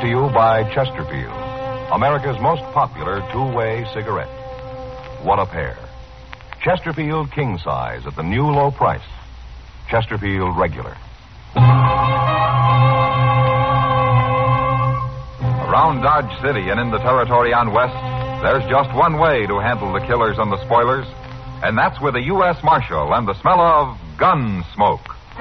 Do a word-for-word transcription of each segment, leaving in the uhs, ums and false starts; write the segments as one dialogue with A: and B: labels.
A: to you by Chesterfield, America's most popular two-way cigarette. What a pair. Chesterfield King Size at the new low price. Chesterfield Regular.
B: Around Dodge City and in the territory on West, there's just one way to handle the killers and the spoilers, and that's with a U S Marshal and the smell of gun smoke.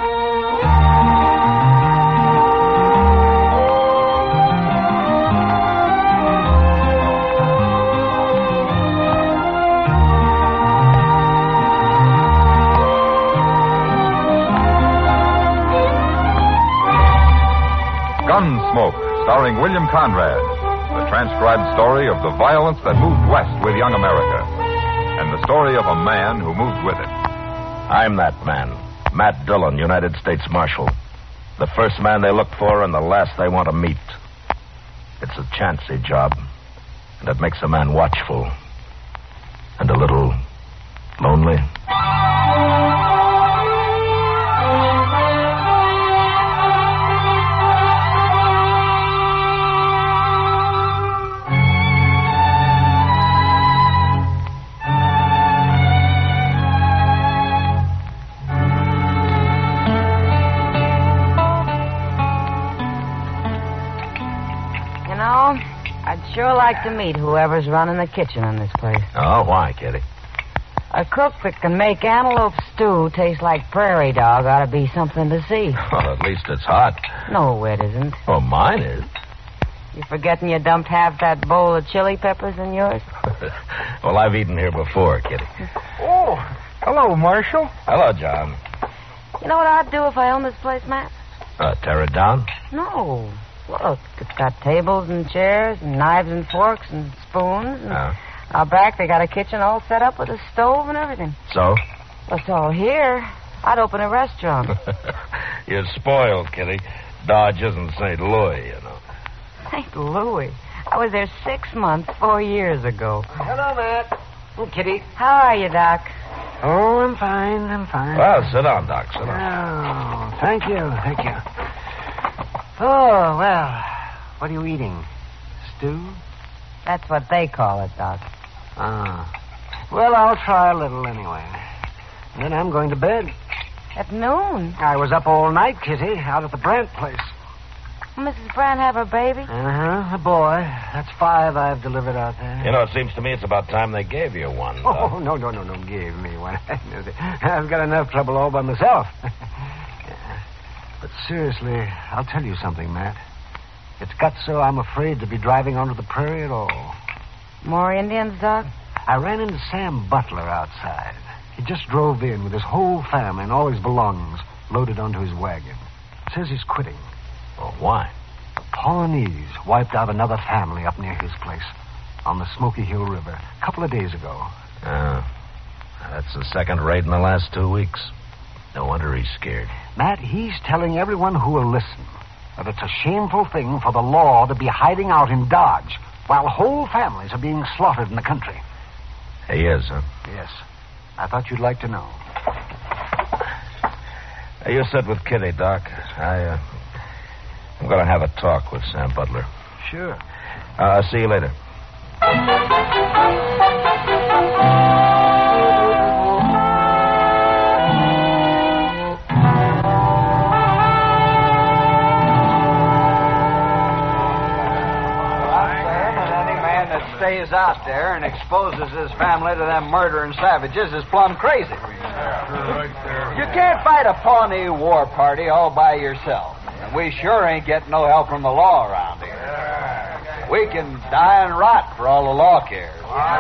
B: Gunsmoke, starring William Conrad, the transcribed story of the violence that moved west with young America, and the story of a man who moved with it.
C: I'm that man, Matt Dillon, United States Marshal. The first man they look for and the last they want to meet. It's a chancy job, and it makes a man watchful and a little lonely.
D: I'd sure like to meet whoever's running the kitchen in this place.
C: Oh, why, Kitty?
D: A cook that can make antelope stew taste like prairie dog ought to be something to see.
C: Well, at least it's hot.
D: No, it isn't.
C: Oh, mine is.
D: You forgetting you dumped half that bowl of chili peppers in yours?
C: Well, I've eaten here before, Kitty.
E: Oh, hello, Marshal.
C: Hello, John.
D: You know what I'd do if I owned this place, Matt?
C: Uh, tear it down?
D: No. Look, it's got tables and chairs and knives and forks and spoons. And
C: uh.
D: out back, they got a kitchen all set up with a stove and everything.
C: So?
D: Well, it's all here. I'd open a restaurant.
C: You're spoiled, Kitty. Dodge isn't Saint Louis, you know.
D: Saint Louis? I was there six months, four years ago.
E: Hello, Matt. Oh, Kitty.
D: How are you, Doc?
E: Oh, I'm fine, I'm fine.
C: Well, sit down, Doc, sit down.
E: Oh, thank you, thank you. Oh, well, what are you eating? Stew?
D: That's what they call it, Doc.
E: Ah. Well, I'll try a little anyway. Then I'm going to bed.
D: At noon?
E: I was up all night, Kitty, out at the Brandt place.
D: Will Missus Brandt have her baby?
E: Uh-huh, a boy. That's five I've delivered out there.
C: You know, it seems to me it's about time they gave you one.
E: Oh,
C: Doc.
E: no, no, no, no, gave me one. I've got enough trouble all by myself. But seriously, I'll tell you something, Matt. It's got so I'm afraid to be driving onto the prairie at all.
D: More Indians, Doc?
E: I ran into Sam Butler outside. He just drove in with his whole family and all his belongings loaded onto his wagon. Says he's quitting.
C: Well, why?
E: The Pawnees wiped out another family up near his place on the Smoky Hill River a couple of days ago.
C: Uh, that's the second raid in the last two weeks. No wonder he's scared.
E: Matt, he's telling everyone who will listen that it's a shameful thing for the law to be hiding out in Dodge while whole families are being slaughtered in the country.
C: He is, huh?
E: Yes. I thought you'd like to know.
C: Hey, you sit with Kitty, Doc. I, uh, I'm going to have a talk with Sam Butler.
E: Sure.
C: Uh, I'll see you later.
F: Stays out there and exposes his family to them murdering savages is plumb crazy. You can't fight a Pawnee war party all by yourself. And we sure ain't getting no help from the law around here. We can die and rot for all the law cares.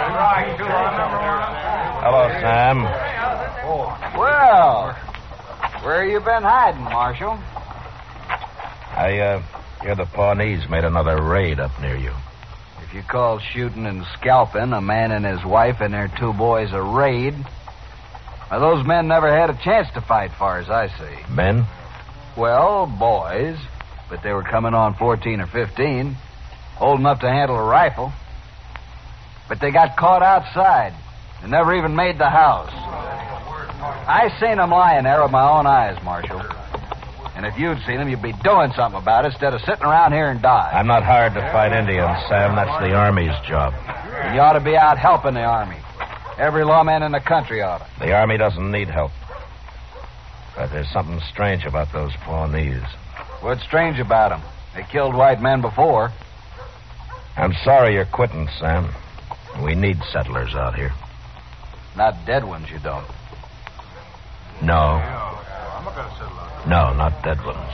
C: Hello, Sam.
F: Well, where you been hiding, Marshal?
C: I, uh, hear the Pawnees made another raid up near you.
F: If you call shooting and scalping a man and his wife and their two boys a raid, well, those men never had a chance to fight, far as I see.
C: Men?
F: Well, boys, but they were coming on fourteen or fifteen, old enough to handle a rifle. But they got caught outside and never even made the house. I seen them lying there with my own eyes, Marshal. And if you'd seen them, you'd be doing something about it instead of sitting around here and dying.
C: I'm not hired to fight Indians, Sam. That's the Army's job.
F: And you ought to be out helping the Army. Every lawman in the country ought to.
C: The Army doesn't need help. But there's something strange about those Pawnees.
F: What's strange about them? They killed white men before.
C: I'm sorry you're quitting, Sam. We need settlers out here.
F: Not dead ones, you don't.
C: No. No, not dead ones.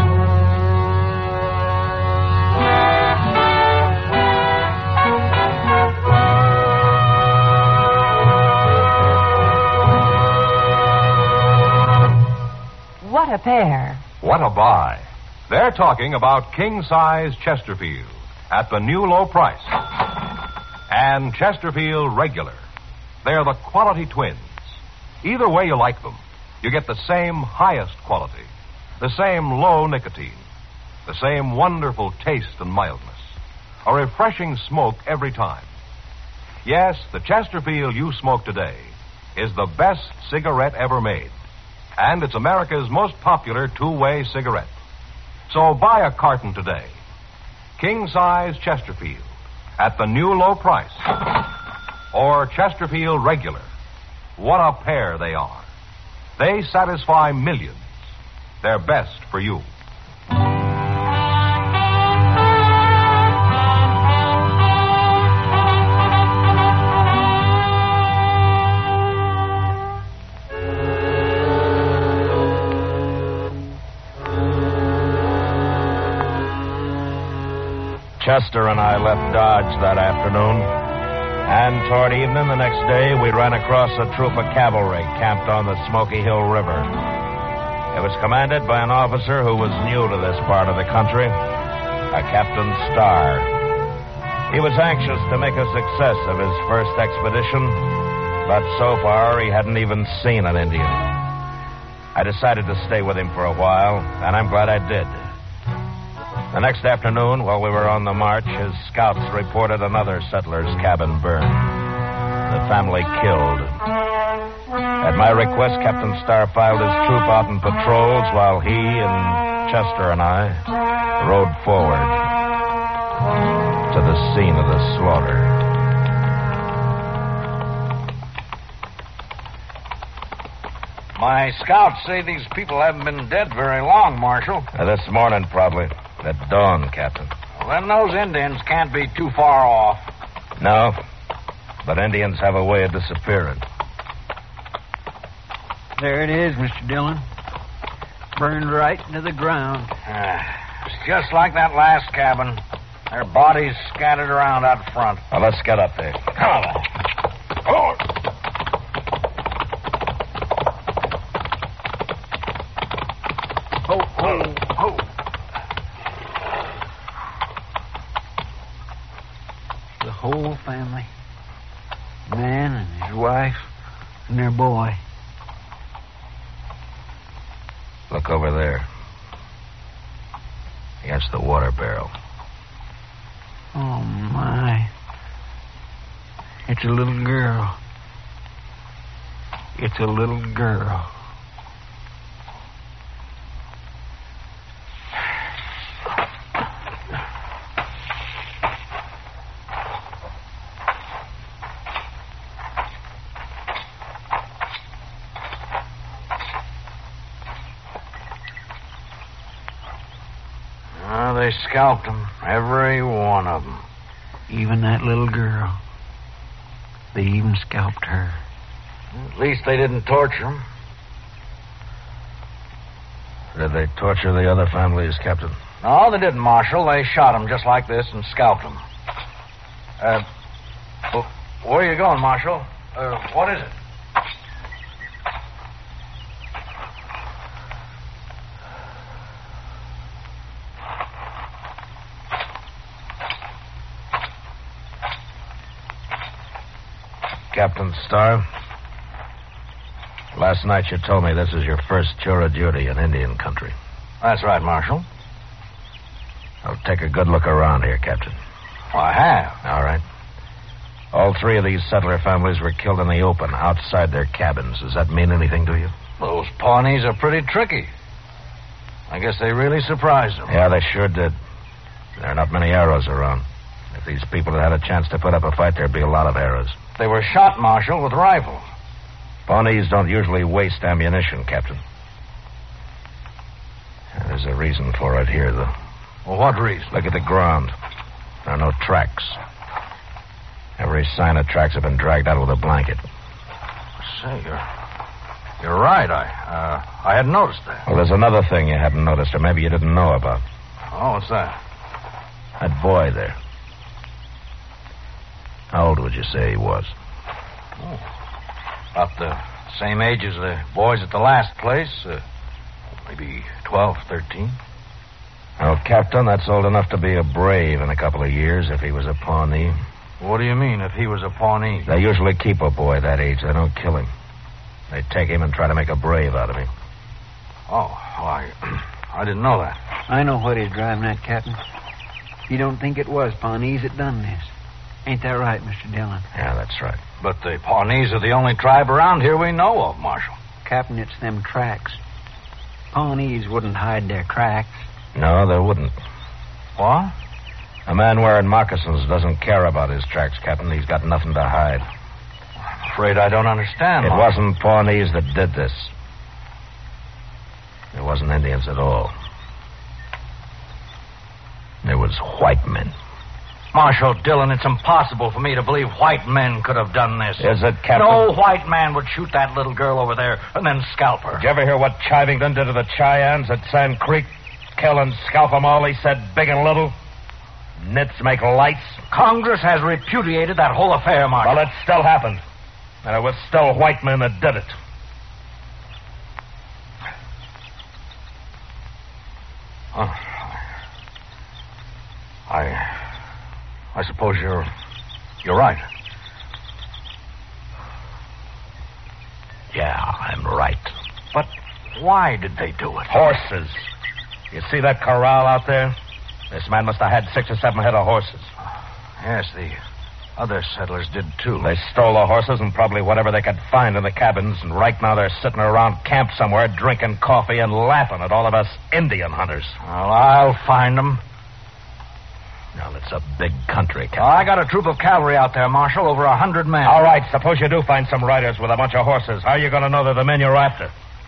D: What a pair.
A: What a buy. They're talking about king-size Chesterfield at the new low price. And Chesterfield Regular. They're the quality twins. Either way you like them, you get the same highest quality, the same low nicotine, the same wonderful taste and mildness, a refreshing smoke every time. Yes, the Chesterfield you smoke today is the best cigarette ever made, and it's America's most popular two-way cigarette. So buy a carton today. King-size Chesterfield at the new low price. Or Chesterfield Regular. What a pair they are. They satisfy millions. They're best for you.
C: Chester and I left Dodge that afternoon, and toward evening the next day we ran across a troop of cavalry camped on the Smoky Hill River. It was commanded by an officer who was new to this part of the country, a Captain Starr. He was anxious to make a success of his first expedition, but so far he hadn't even seen an Indian. I decided to stay with him for a while, and I'm glad I did. The next afternoon, while we were on the march, his scouts reported another settler's cabin burned. The family killed. At my request, Captain Starr filed his troop out in patrols while he and Chester and I rode forward to the scene of the slaughter.
E: My scouts say these people haven't been dead very long, Marshal.
C: Uh, this morning, probably. At dawn, Captain.
E: Well, then those Indians can't be too far off.
C: No, but Indians have a way of disappearing.
G: There it is, Mister Dillon. Burned right into the ground.
E: Uh, it's just like that last cabin. Their bodies scattered around out front.
C: Well, let's get up there. Come on. Oh.
E: Ho, ho, ho.
G: The whole family. Man and his wife and their boy.
C: Look over there. Against the water barrel.
G: Oh, my. It's a little girl. It's a little girl.
E: Oh, they scalped them, every one of them.
G: Even that little girl. They even scalped her.
E: At least they didn't torture them.
C: Did they torture the other families, Captain?
E: No, they didn't, Marshal. They shot them just like this and scalped them. Uh, wh- where are you going, Marshal? Uh, what is it?
C: Captain Starr, last night you told me this is your first tour of duty in Indian country.
E: That's right, Marshal.
C: I'll take a good look around here, Captain.
E: Well, I have.
C: All right. All three of these settler families were killed in the open, outside their cabins. Does that mean anything to you?
E: Those Pawnees are pretty tricky. I guess they really surprised him.
C: Yeah, they sure did. There are not many arrows around. If these people had had a chance to put up a fight, there'd be a lot of arrows.
E: They were shot, Marshal, with rifles.
C: Pawnees don't usually waste ammunition, Captain. There's a reason for it here, though.
E: Well, what reason?
C: Look at the ground. There are no tracks. Every sign of tracks have been dragged out with a blanket.
E: Say, you're, you're right. I, uh, I hadn't noticed that.
C: Well, there's another thing you hadn't noticed, or maybe you didn't know about.
E: Oh, what's that?
C: That boy there. How old would you say he was?
E: Oh, about the same age as the boys at the last place. Uh, maybe twelve, thirteen.
C: Well, Captain, that's old enough to be a brave in a couple of years if he was a Pawnee.
E: What do you mean, if he was a Pawnee?
C: They usually keep a boy that age. They don't kill him. They take him and try to make a brave out of him.
E: Oh, well, I, I didn't know that.
G: I know what he's driving at, Captain. You don't think it was Pawnees that done this. Ain't that right, Mister Dillon?
C: Yeah, that's right.
E: But the Pawnees are the only tribe around here we know of, Marshal.
G: Captain, it's them tracks. Pawnees wouldn't hide their tracks.
C: No, they wouldn't.
E: What?
C: A man wearing moccasins doesn't care about his tracks, Captain. He's got nothing to hide.
E: I'm afraid I don't understand.
C: It
E: Marshal.
C: wasn't Pawnees that did this. It wasn't Indians at all. It was white men.
E: Marshal Dillon, it's impossible for me to believe white men could have done this.
C: Is it, Captain?
E: No white man would shoot that little girl over there and then scalp her.
C: Did you ever hear what Chivington did to the Cheyennes at Sand Creek? Kill and scalp them all, he said, big and little. Nits make lights.
E: Congress has repudiated that whole affair, Marshal.
C: Well, it still happened. And it was still white men that did it.
E: Oh. I... I suppose you're... You're right.
C: Yeah, I'm right.
E: But why did they do it?
C: Horses. You see that corral out there? This man must have had six or seven head of horses.
E: Yes, the other settlers did, too.
C: They stole the horses and probably whatever they could find in the cabins, and right now they're sitting around camp somewhere drinking coffee and laughing at all of us Indian hunters.
E: Well, I'll find them.
C: Now, it's a big country, Captain.
E: I got a troop of cavalry out there, Marshal, over a hundred men.
C: All right, suppose you do find some riders with a bunch of horses. How are you going to know they're the men you're after?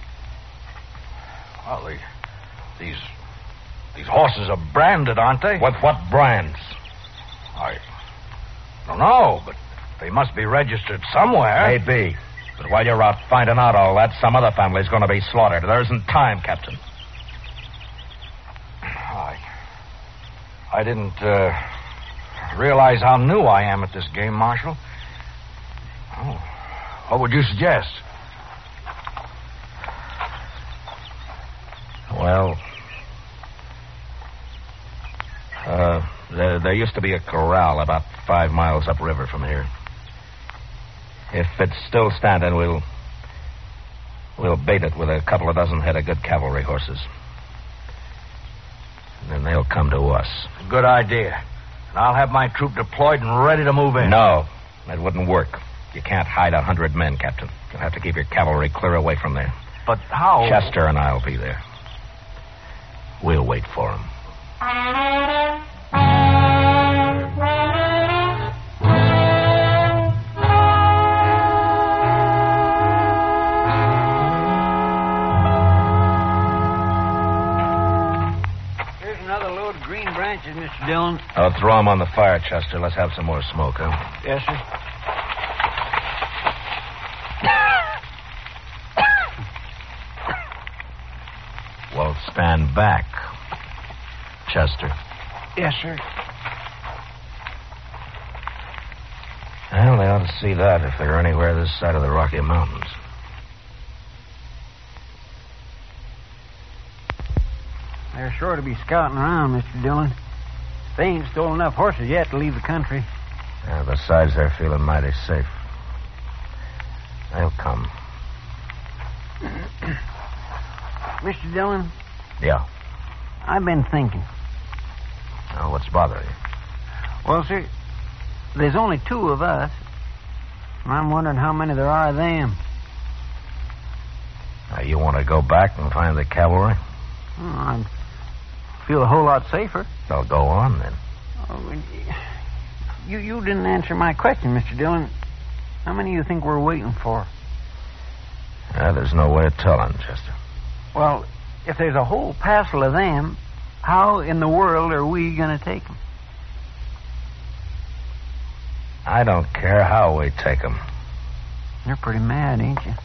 E: Well, the, these these horses are branded, aren't they?
C: With what brands?
E: I don't know, but they must be registered somewhere.
C: Maybe. But while you're out finding out all that, some other family's going to be slaughtered. There isn't time, Captain.
E: I, I didn't uh, realize how new I am at this game, Marshal. Oh, what would you suggest?
C: Well, uh, there, there used to be a corral about five miles upriver from here. If it's still standing, we'll we'll bait it with a couple of dozen head of good cavalry horses. And then they'll come to us.
E: Good idea. And I'll have my troop deployed and ready to move in.
C: No, that wouldn't work. You can't hide a hundred men, Captain. You'll have to keep your cavalry clear away from there.
E: But how?
C: Chester and I'll be there. We'll wait for him.
G: Here's another load of green branches, Mister Dillon.
C: I'll throw them on the fire, Chester. Let's have some more smoke, huh?
G: Yes, sir.
C: Well, stand back, Chester.
G: Yes, sir.
C: Well, they ought to see that if they're anywhere this side of the Rocky Mountains.
G: They're sure to be scouting around, Mister Dillon. They ain't stolen enough horses yet to leave the country.
C: Yeah, besides, they're feeling mighty safe. They'll come.
G: Mister Dillon,
C: Yeah.
G: I've been thinking.
C: Now, what's bothering you?
G: Well, sir, there's only two of us. And I'm wondering how many there are of them.
C: Now, you want to go back and find the cavalry?
G: Oh, I feel a whole lot safer.
C: Well, go on, then.
G: Oh, you, you didn't answer my question, Mister Dillon. How many do you think we're waiting for?
C: Yeah, there's no way of telling, Chester.
G: Well, if there's a whole passel of them, how in the world are we going to take them?
C: I don't care how we take them.
G: You're pretty mad, ain't you?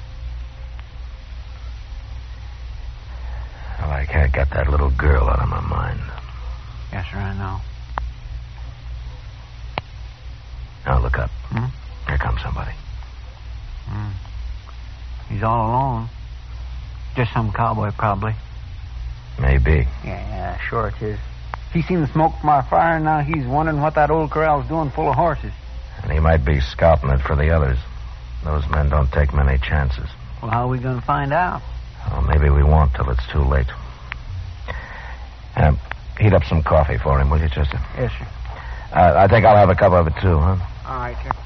C: Well, I can't get that little girl out of my mind.
G: Yes, sir, I know.
C: Now, look up.
G: Hmm?
C: Here comes somebody.
G: Hmm. He's all alone. Just some cowboy, probably.
C: Maybe.
G: Yeah, yeah, sure it is. He seen the smoke from our fire, and now he's wondering what that old corral's doing full of horses.
C: And he might be scouting it for the others. Those men don't take many chances.
G: Well, how are we going to find out?
C: Well, maybe we won't till it's too late. Uh, heat up some coffee for him, will you, Chester?
G: Yes, sir.
C: Uh, I think I'll have a cup of it, too, huh?
G: All right, sir.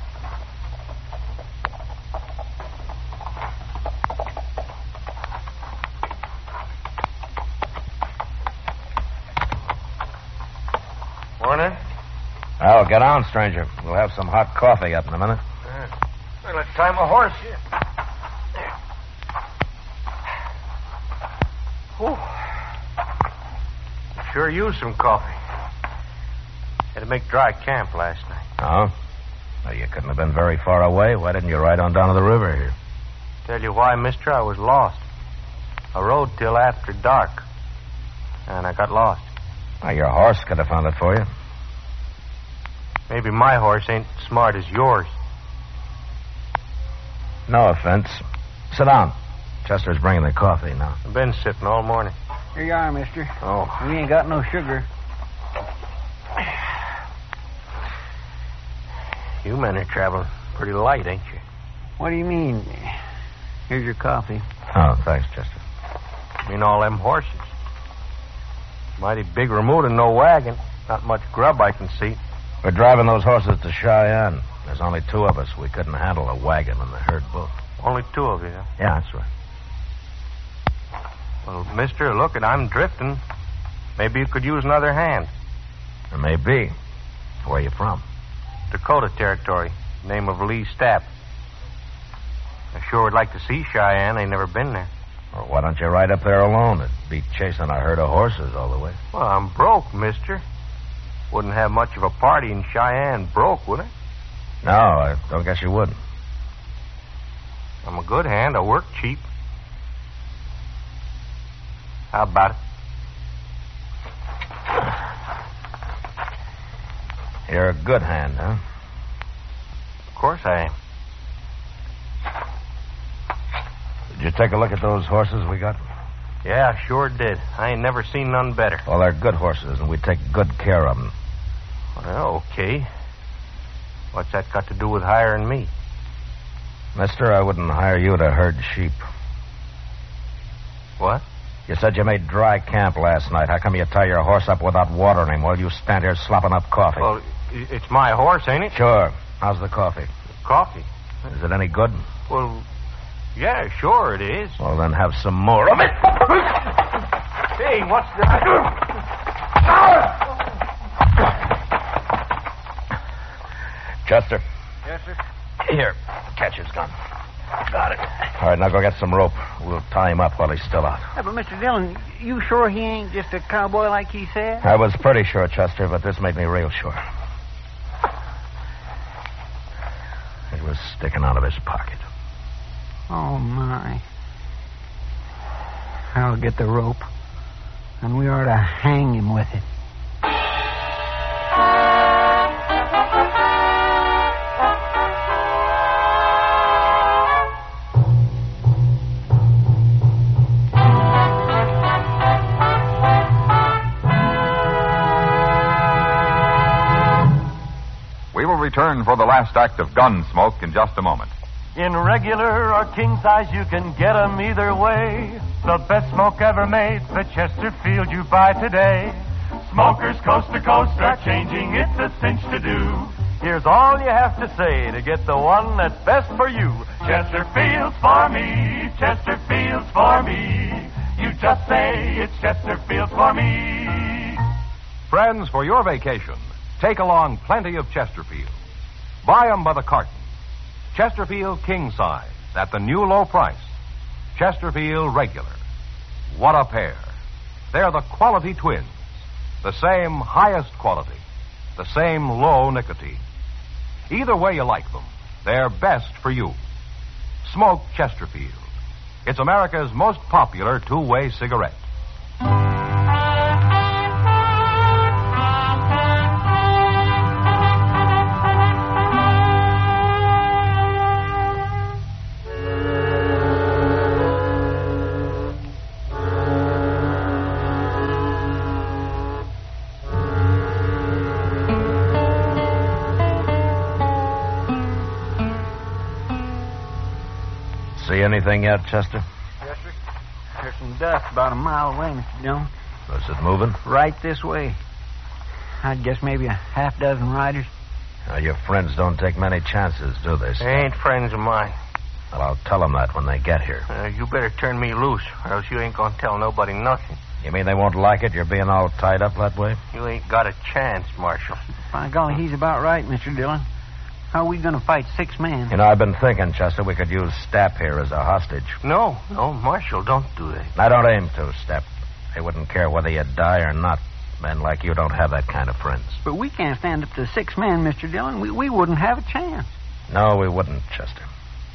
C: Morning. Well, get on, stranger. We'll have some hot coffee up in a minute.
E: Uh, well, let's tie my horse here. Sure used some coffee. Had to make dry camp last night.
C: Oh? Well, you couldn't have been very far away. Why didn't you ride on down to the river here?
E: Tell you why, mister, I was lost. I rode till after dark, and I got lost.
C: Well, your horse could have found it for you.
E: Maybe my horse ain't smart as yours.
C: No offense. Sit down. Chester's bringing the coffee now.
E: I've been sitting all morning.
G: Here you are, mister.
E: Oh.
G: We ain't got no sugar.
E: You men are traveling pretty light, ain't you?
G: What do you mean? Here's your coffee.
C: Oh, thanks, Chester.
E: I mean all them horses. Mighty big remote and no wagon. Not much grub I can see.
C: We're driving those horses to Cheyenne. There's only two of us. We couldn't handle a wagon and the herd both.
E: Only two of you, huh?
C: Yeah, that's right.
E: Well, mister, look, it, I'm drifting. Maybe you could use another hand.
C: There may be. Where are you from?
E: Dakota Territory. Name of Lee Stapp. I sure would like to see Cheyenne. I never been there.
C: Well, why don't you ride up there alone? It'd be chasing a herd of horses all the way.
E: Well, I'm broke, mister. Wouldn't have much of a party in Cheyenne broke, would I?
C: No, I don't guess you would.
E: I'm a good hand. I work cheap. How about it?
C: You're a good hand, huh?
E: Of course I am.
C: Did you take a look at those horses we got?
E: Yeah, I sure did. I ain't never seen none better.
C: Well, they're good horses, and we take good care of them.
E: Well, okay. What's that got to do with hiring me?
C: Mister, I wouldn't hire you to herd sheep.
E: What?
C: You said you made dry camp last night. How come you tie your horse up without watering him while you stand here slopping up coffee?
E: Well, it's my horse, ain't it?
C: Sure. How's the coffee?
E: Coffee?
C: Is it any good?
E: Well, yeah, sure it is.
C: Well, then have some more of it.
E: Hey, what's that?
C: Chester.
G: Yes, sir.
C: Here, catch his gun. Got it. All right, now go get some rope. We'll tie him up while he's still out.
G: Yeah, but Mister Dillon, you sure he ain't just a cowboy like he said?
C: I was pretty sure, Chester, but this made me real sure. It was sticking out of his pocket.
G: Oh, my. I'll get the rope, and we ought to hang him with it.
B: We will return for the last act of Gunsmoke in just a moment.
H: In regular or king size, you can get 'em either way. The best smoke ever made, the Chesterfield you buy today. Smokers coast to coast are changing, it's a cinch to do. Here's all you have to say to get the one that's best for you. Chesterfield's for me, Chesterfield's for me. You Just say it's Chesterfield for me.
A: Friends, for your vacation, take along plenty of Chesterfield. Buy 'em by the carton. Chesterfield king size at the new low price. Chesterfield regular. What a pair. They're the quality twins. The same highest quality. The same low nicotine. Either way you like them, they're best for you. Smoke Chesterfield. It's America's most popular two-way cigarette.
C: See anything yet, Chester?
G: Yes, sir. There's some dust about a mile away, Mister Dillon.
C: Is it moving?
G: Right this way. I'd guess maybe a half dozen riders.
C: Now, your friends don't take many chances, do they?
I: They ain't friends of mine.
C: Well, I'll tell them that when they get here.
I: Uh, you better turn me loose, or else you ain't gonna tell nobody nothing.
C: You mean they won't like it, you're being all tied up that way?
I: You ain't got a chance, Marshal.
G: By golly, he's about right, Mister Dillon. How are we going to fight six men?
C: You know, I've been thinking, Chester, we could use Stapp here as a hostage.
I: No, no, Marshal, don't do that.
C: I don't aim to, Stapp. They wouldn't care whether you die or not. Men like you don't have that kind of friends.
G: But we can't stand up to six men, Mister Dillon. We, we wouldn't have a chance.
C: No, we wouldn't, Chester.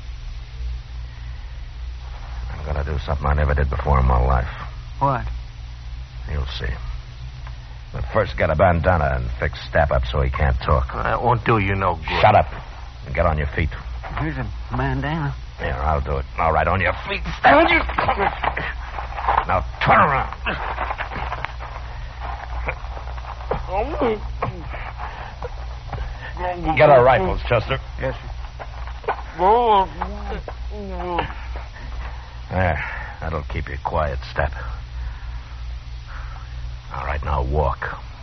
C: I'm going to do something I never did before in my life.
G: What?
C: You'll see. But first get a bandana and fix Stapp up so he can't talk.
I: That won't do you no good.
C: Shut up and get on your feet.
G: Here's a bandana.
C: Here, I'll do it. All right, on your feet. Stand you. Now turn around. Get our rifles, Chester.
G: Yes, sir.
C: There. That'll keep you quiet, Stapp. All right, now walk.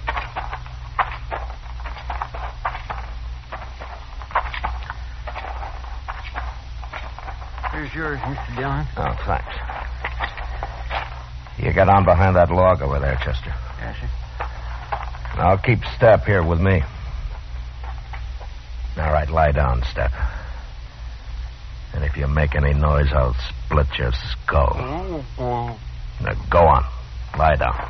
G: Here's yours, Mister Dillon.
C: Oh, thanks. You get on behind that log over there, Chester.
G: Yes, sir.
C: And I'll keep Stapp here with me. All right, lie down, Stapp. And if you make any noise, I'll split your skull. Now, go on. Lie down.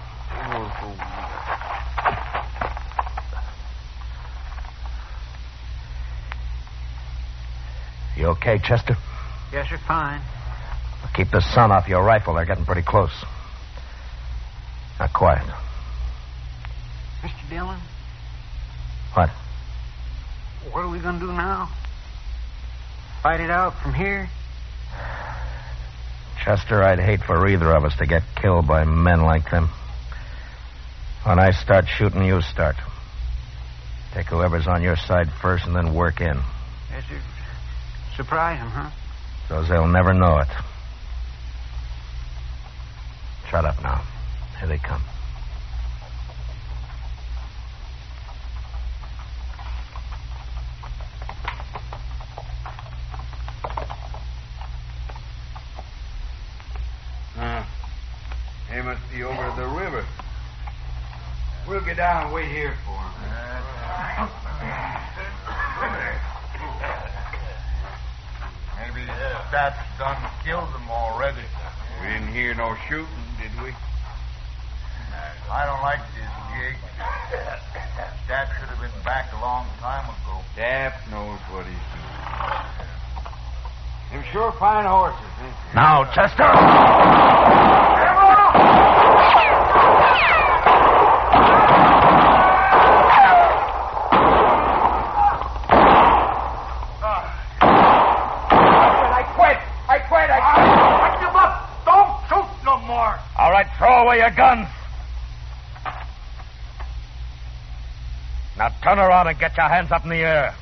C: You okay, Chester?
G: Yes, sir, fine.
C: Keep the sun off your rifle. They're getting pretty close. Now, quiet.
G: Mister Dillon?
C: What?
G: What are we going to do now? Fight it out from here?
C: Chester, I'd hate for either of us to get killed by men like them. When I start shooting, you start. Take whoever's on your side first and then work in.
G: Yes, sir. Surprise them, huh?
C: So they'll never know it. Shut up now. Here they come.
J: Uh, they must be over the river. We'll get down and wait here for them. Maybe Stapp done killed them already. We didn't hear no shooting, did we? I don't like this gig. Stapp should have been back a long time ago. Stapp knows what he's doing. Them sure fine horses, ain't they?
C: Now, Chester! All right, throw away your guns. Now turn around and get your hands up in the air.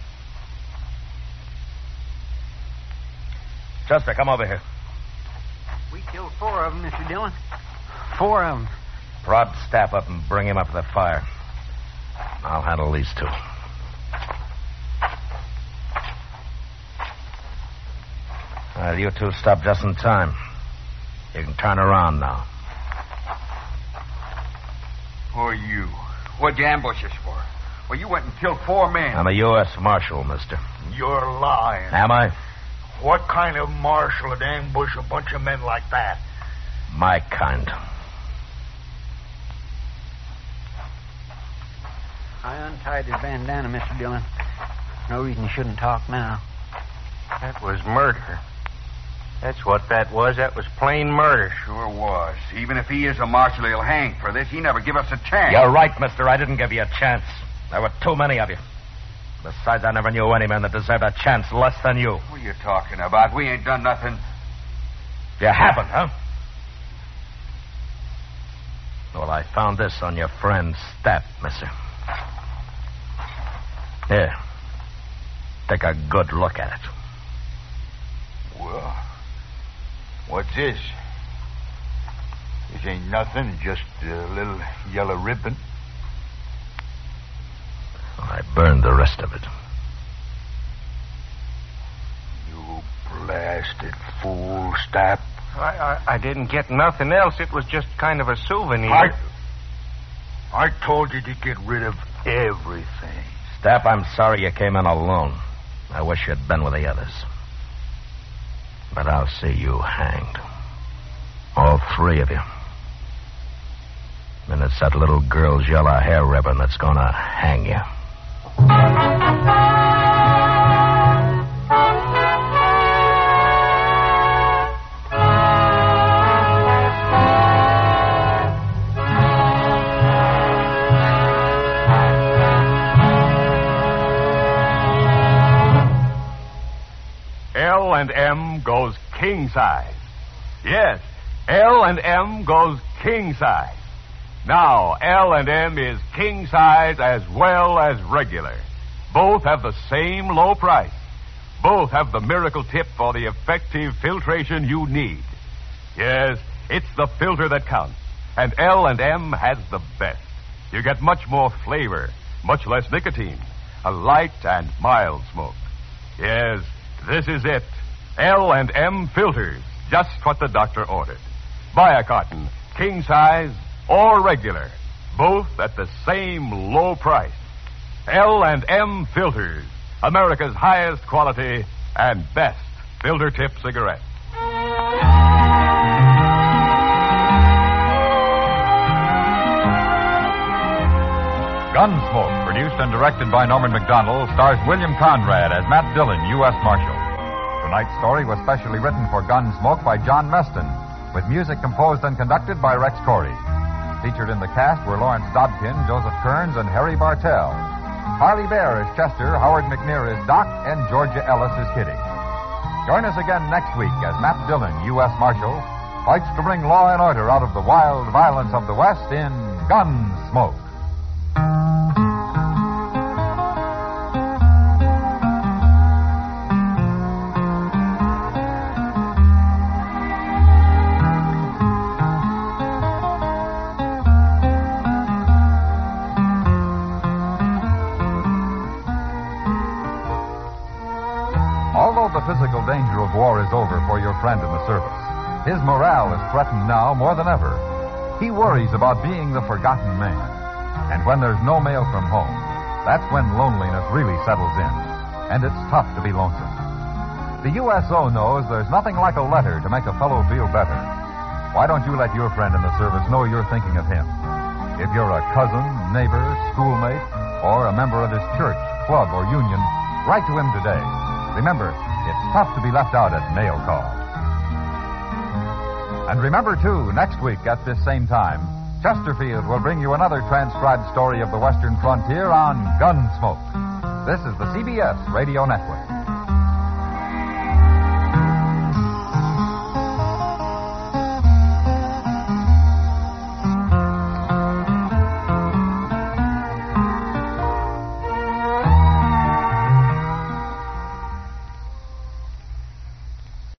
C: Chester, come over here.
G: We killed four of them, Mister Dillon. Four of them.
C: Prod Stapp up and bring him up to the fire. I'll handle these two. All right, you two stop just in time. You can turn around now.
J: Who are you? What'd you ambush us for? Well, you went and killed four men.
C: I'm a U S Marshal, mister.
K: You're lying.
C: Am I?
K: What kind of marshal would ambush a bunch of men like that?
C: My kind.
G: I untied his bandana, Mister Dillon. No reason you shouldn't talk now.
I: That was murder. That's what that was. That was plain murder.
J: Sure was. Even if he is a marshal, he'll hang for this. He never give us a chance.
C: You're right, mister. I didn't give you a chance. There were too many of you. Besides, I never knew any man that deserved a chance less than you.
J: What are you talking about? We ain't done nothing.
C: You haven't, huh? Well, I found this on your friend's stat, mister. Here. Take a good look at it.
K: Well, what's this? This ain't nothing, just a little yellow ribbon.
C: I burned the rest of it.
K: You blasted fool, Stapp.
I: I, I, I didn't get nothing else. It was just kind of a souvenir.
K: I, I told you to get rid of everything.
C: Stapp, I'm sorry you came in alone. I wish you'd been with the others. But I'll see you hanged. All three of you. And it's that little girl's yellow hair ribbon that's gonna hang you.
H: L and M goes king size. Yes, L and M goes king size. Now, L and M is king size as well as regular. Both have the same low price. Both have the miracle tip for the effective filtration you need. Yes, it's the filter that counts. And L and M has the best. You get much more flavor, much less nicotine, a light and mild smoke. Yes, this is it. L and M filters, just what the doctor ordered. Buy a carton, king size or regular, both at the same low price. L and M filters, America's highest quality and best filter tip cigarette.
B: Gunsmoke, produced and directed by Norman Macdonald, stars William Conrad as Matt Dillon, U S Marshal. Tonight's story was specially written for Gunsmoke by John Meston, with music composed and conducted by Rex Corey. Featured in the cast were Lawrence Dobkin, Joseph Kearns, and Harry Bartell. Harley Bear is Chester, Howard McNear is Doc, and Georgia Ellis is Kitty. Join us again next week as Matt Dillon, U S Marshal, fights to bring law and order out of the wild violence of the West in Gunsmoke. Although the physical danger of war is over for your friend in the service, his morale is threatened now more than ever. He worries about being the forgotten man. And when there's no mail from home, that's when loneliness really settles in. And it's tough to be lonesome. The U S O knows there's nothing like a letter to make a fellow feel better. Why don't you let your friend in the service know you're thinking of him? If you're a cousin, neighbor, schoolmate, or a member of his church, club, or union, write to him today. Remember, it's tough to be left out at mail call. And remember, too, next week at this same time, Chesterfield will bring you another transcribed story of the Western frontier on Gunsmoke. This is the C B S Radio Network.